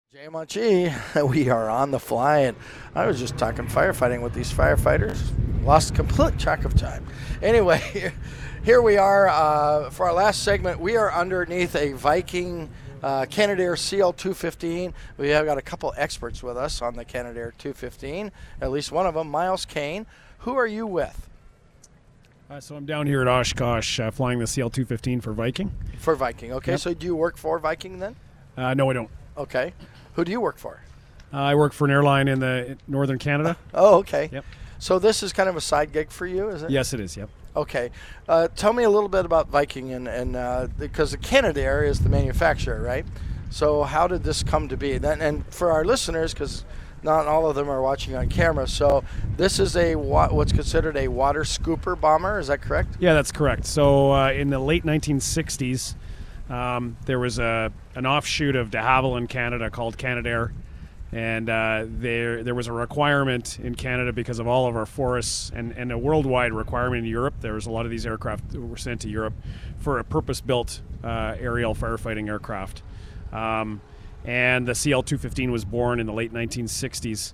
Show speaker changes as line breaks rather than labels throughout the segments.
Jay Munchie, we are on the fly, and I was just talking firefighting with these firefighters. Lost complete track of time. Anyway, here we are for our last segment. We are underneath a Viking Canadair CL215. We have got a couple experts with us on the Canadair 215, at least one of them, Miles Kane. Who are you with?
So I'm down here at Oshkosh flying the CL215 for Viking.
For Viking, okay.
Yep.
So do you work for Viking then?
No, I don't.
Okay. Who do you work for?
I work for an airline in the northern Canada.
Oh, okay.
Yep.
So this is kind of a side gig for you, is it?
Yes, it is, yep.
Okay. Tell me a little bit about Viking, and because the Canadair is the manufacturer, right? So how did this come to be? And for our listeners, because not all of them are watching on camera, so this is what's considered a water scooper bomber, is that correct?
Yeah, that's correct. So in the late 1960s, there was an offshoot of de Havilland Canada called Canadair, and there was a requirement in Canada because of all of our forests and a worldwide requirement in Europe. There was a lot of these aircraft that were sent to Europe for a purpose-built aerial firefighting aircraft. And the CL215 was born in the late 1960s.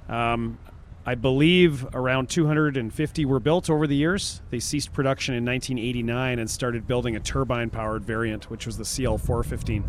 I believe around 250 were built over the years. They ceased production in 1989 and started building a turbine-powered variant, which was the CL415.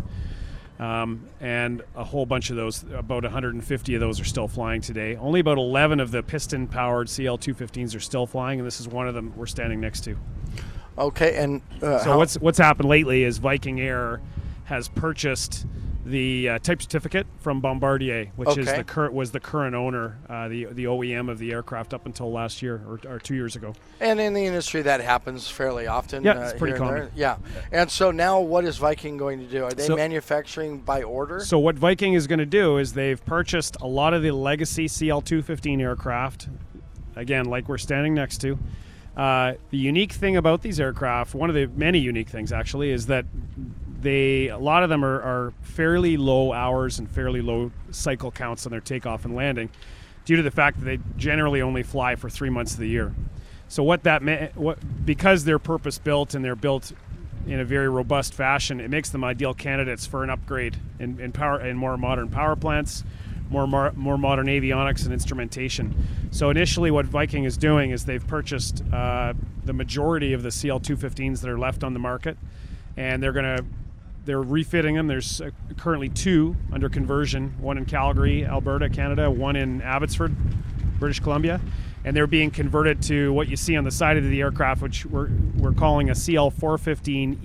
And a whole bunch of those, about 150 of those are still flying today. Only about 11 of the piston-powered CL215s are still flying, and this is one of them we're standing next to.
Okay, and
so what's happened lately is Viking Air has purchased the type certificate from Bombardier, which is was the current owner, the OEM of the aircraft up until last year or 2 years ago.
And in the industry, that happens fairly often.
Yeah, it's pretty common.
Yeah, and so now, what is Viking going to do? Are they manufacturing by order?
So what Viking is going to do is they've purchased a lot of the legacy CL215 aircraft. Again, like we're standing next to. The unique thing about these aircraft, one of the many unique things actually, is that a lot of them are fairly low hours and fairly low cycle counts on their takeoff and landing due to the fact that they generally only fly for 3 months of the year. So because they're purpose-built and they're built in a very robust fashion, it makes them ideal candidates for an upgrade in more modern power plants, more modern avionics and instrumentation. So initially what Viking is doing is they've purchased the majority of the CL215s that are left on the market, and they're refitting them. There's currently 2 under conversion, one in Calgary, Alberta, Canada, one in Abbotsford, British Columbia, and they're being converted to what you see on the side of the aircraft, which we're calling a CL415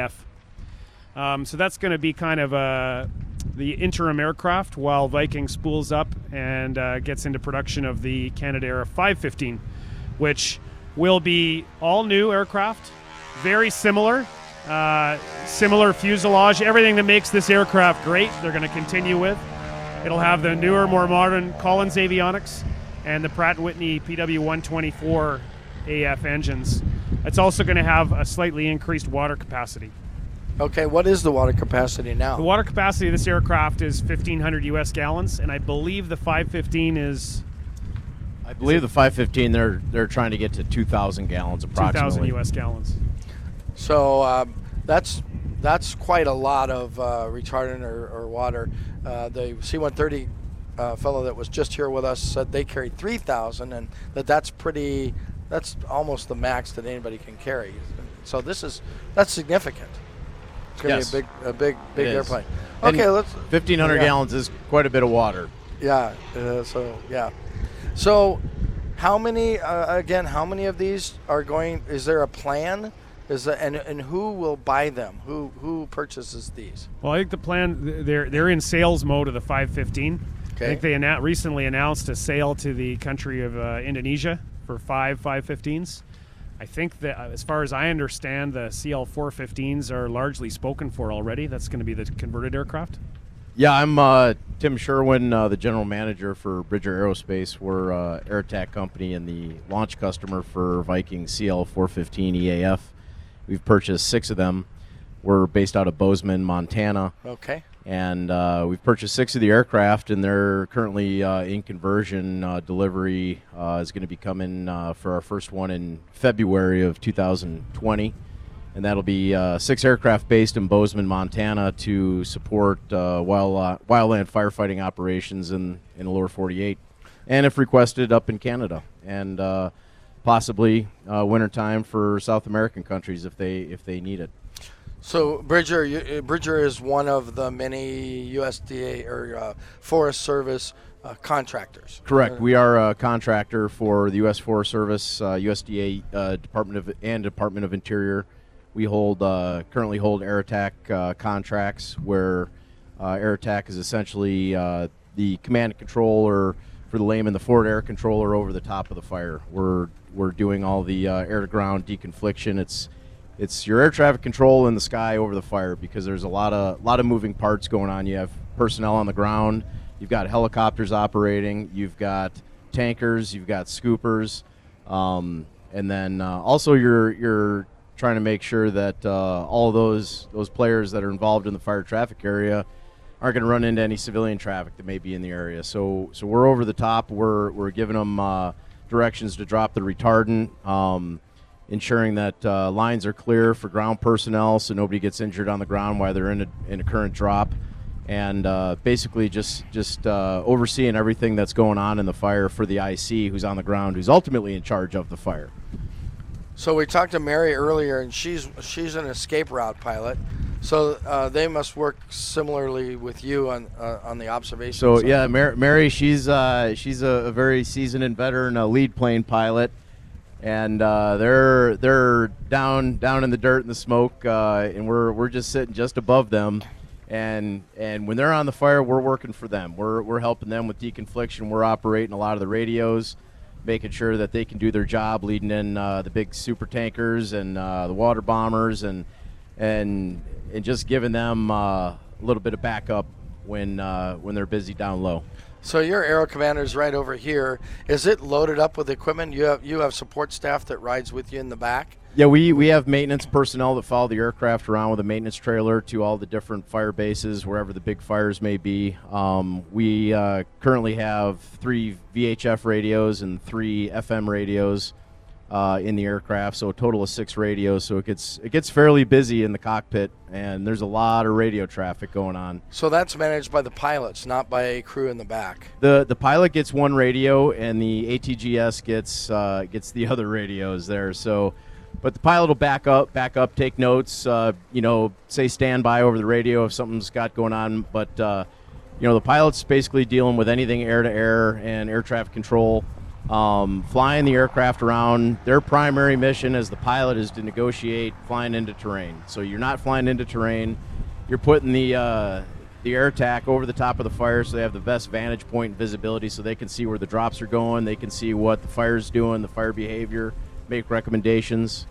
EAF. So that's going to be kind of the interim aircraft while Viking spools up and gets into production of the Canadair 515, which will be all new aircraft, very similar. Similar fuselage, everything that makes this aircraft great, they're going to continue with. It'll have the newer, more modern Collins avionics and the Pratt & Whitney PW124 AF engines. It's also going to have a slightly increased water capacity.
Okay, what is the water capacity now?
The water capacity of this aircraft is 1,500 U.S. gallons, and I believe the 515 is...
I believe the 515, they're trying to get to 2,000 gallons approximately.
2,000 U.S. gallons.
So that's quite a lot of retardant or water. The C-130 fellow that was just here with us said they carried 3,000, and that's almost the max that anybody can carry. So that's significant. It's going to be a big airplane.
And
okay, let's
1,500 gallons is quite a bit of water.
Yeah. So how many of these are going? Is there a plan? And who will buy them? Who purchases these?
Well, I think the plan, they're in sales mode of the 515.
Okay.
I think they recently announced a sale to the country of Indonesia for 5 515s. I think that as far as I understand, the CL415s are largely spoken for already. That's going to be the converted aircraft.
Yeah, I'm Tim Sherwin, the general manager for Bridger Aerospace. We're AirTac company and the launch customer for Viking CL415 EAF. We've purchased 6 of them. We're based out of Bozeman, Montana.
Okay.
And we've purchased 6 of the aircraft, and they're currently in conversion. Delivery is going to be coming for our first one in February of 2020. and that'll be 6 aircraft based in Bozeman, Montana, to support wildland firefighting operations in the lower 48, and if requested, up in Canada, and possibly wintertime for South American countries if they need it.
So Bridger is one of the many USDA or Forest Service contractors.
Correct. We are a contractor for the U.S. Forest Service, USDA, Department of Interior. We currently hold air attack contracts where air attack is essentially the command and control, or for the layman, the forward air controller over the top of the fire. We're doing all the air to ground deconfliction. It's your air traffic control in the sky over the fire, because there's a lot of moving parts going on. You have personnel on the ground, you've got helicopters operating, you've got tankers, you've got scoopers, and then also you're trying to make sure that all of those players that are involved in the fire traffic area aren't going to run into any civilian traffic that may be in the area. So we're over the top. We're giving them directions to drop the retardant. Ensuring that lines are clear for ground personnel so nobody gets injured on the ground while they're in a current drop, and basically just overseeing everything that's going on in the fire for the IC who's on the ground, who's ultimately in charge of the fire.
So we talked to Mary earlier, and she's an escape route pilot. So they must work similarly with you on the observation.
So
side.
yeah, Mary, she's a very seasoned and veteran lead plane pilot. And they're down in the dirt and the smoke, and we're just sitting just above them. And when they're on the fire, we're working for them. We're helping them with deconfliction. We're operating a lot of the radios, making sure that they can do their job, leading in the big super tankers and the water bombers, and just giving them a little bit of backup when they're busy down low.
So your Aero Commander's right over here. Is it loaded up with equipment? You have support staff that rides with you in the back?
Yeah, we have maintenance personnel that follow the aircraft around with a maintenance trailer to all the different fire bases, wherever the big fires may be. We currently have 3 VHF radios and 3 FM radios in the aircraft, so a total of 6 radios. So it gets fairly busy in the cockpit, and there's a lot of radio traffic going on.
So that's managed by the pilots, not by a crew in the back.
The pilot gets one radio, and the ATGS gets the other radios there. So, but the pilot will back up, take notes. Say stand by over the radio if something's got going on. But the pilot's basically dealing with anything air to air and air traffic control. Flying the aircraft around. Their primary mission as the pilot is to negotiate flying into terrain. So you're not flying into terrain. You're putting the air attack over the top of the fire so they have the best vantage point and visibility, so they can see where the drops are going. They can see what the fire's doing, the fire behavior, make recommendations,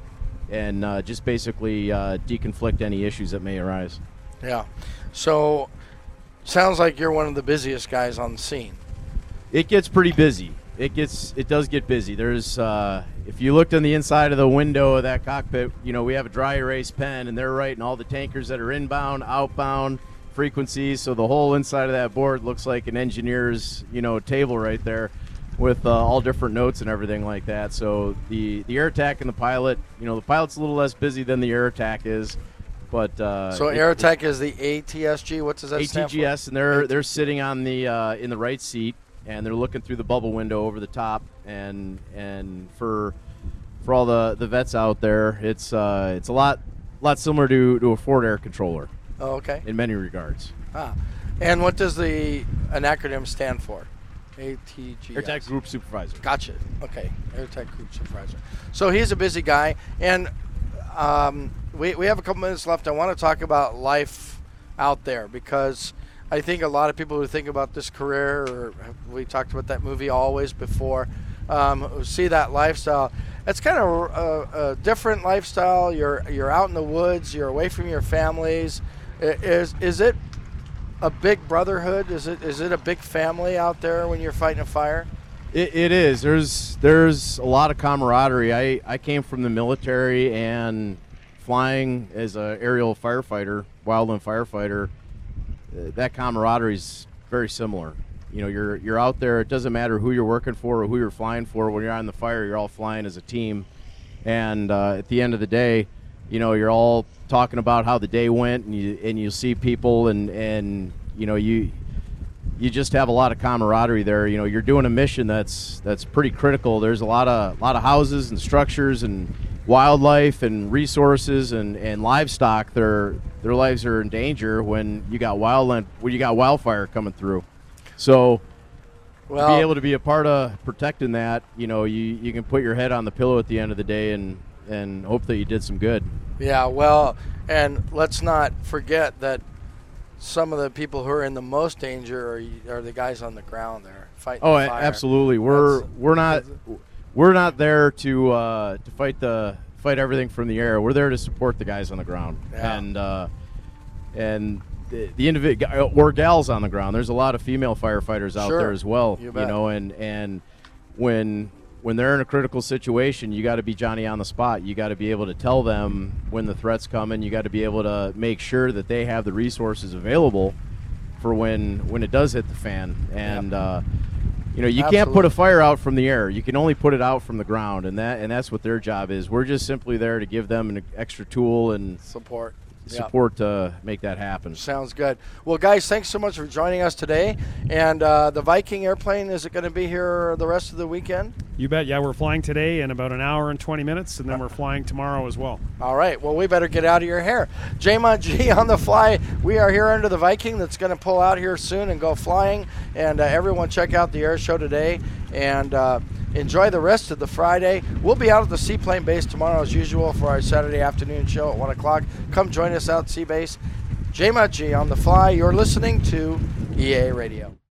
and just basically deconflict any issues that may arise.
Yeah. So sounds like you're one of the busiest guys on the scene.
It gets pretty busy. It does get busy. There's if you looked on the inside of the window of that cockpit, we have a dry erase pen, and they're writing all the tankers that are inbound, outbound, frequencies. So the whole inside of that board looks like an engineer's table right there, with all different notes and everything like that. So the air attack and the pilot, the pilot's a little less busy than the air attack is. But
so air attack is the ATSG. What does that stand for?
ATGS, and they're sitting on the in the right seat, and they're looking through the bubble window over the top. And for all the vets out there, it's a lot similar to a forward air controller.
Oh, okay.
In many regards.
And what does an acronym stand for? ATGS.
Air Attack Group Supervisor.
Gotcha. Okay, Air Attack Group Supervisor. So he's a busy guy, and we have a couple minutes left. I want to talk about life out there, because I think a lot of people who think about this career, or we talked about that movie Always before, who see that lifestyle. It's kind of a different lifestyle. You're out in the woods. You're away from your families. Is it a big brotherhood? Is it a big family out there when you're fighting a fire?
It is. There's a lot of camaraderie. I came from the military, and flying as an aerial firefighter, wildland firefighter, that camaraderie is very similar. You're out there. It doesn't matter who you're working for or who you're flying for. When you're on the fire, you're all flying as a team. And at the end of the day, you're all talking about how the day went, and you see people, and you just have a lot of camaraderie there. You're doing a mission that's pretty critical. There's a lot of houses and structures and wildlife and resources and livestock. Their lives are in danger when you got wildfire coming through. So to be able to be a part of protecting that, you can put your head on the pillow at the end of the day and hope that you did some good.
Yeah, well, and let's not forget that some of the people who are in the most danger are the guys on the ground there fighting the fire.
Absolutely. We're not there to fight everything from the air. We're there to support the guys on the ground.
Yeah.
And the individual or gals on the ground. There's a lot of female firefighters out there as well.
You bet.
And when they're in a critical situation, you got to be Johnny on the spot. You got to be able to tell them when the threat's coming. You got to be able to make sure that they have the resources available for when it does hit the fan. And you can't put a fire out from the air. You can only put it out from the ground, and that's what their job is. We're just simply there to give them an extra tool and
support
to make that happen.
Sounds good. Well, guys, thanks so much for joining us today. And the Viking airplane, is it going to be here the rest of the weekend?
You bet. Yeah, we're flying today in about an hour and 20 minutes, and then we're flying tomorrow as well.
All right. Well, we better get out of your hair. J-Mod G on the fly. We are here under the Viking that's going to pull out here soon and go flying. And everyone check out the air show today. And enjoy the rest of the Friday. We'll be out at the Seaplane Base tomorrow as usual for our Saturday afternoon show at 1 o'clock. Come join us out at Sea Base. J-Mod G on the fly. You're listening to EA Radio.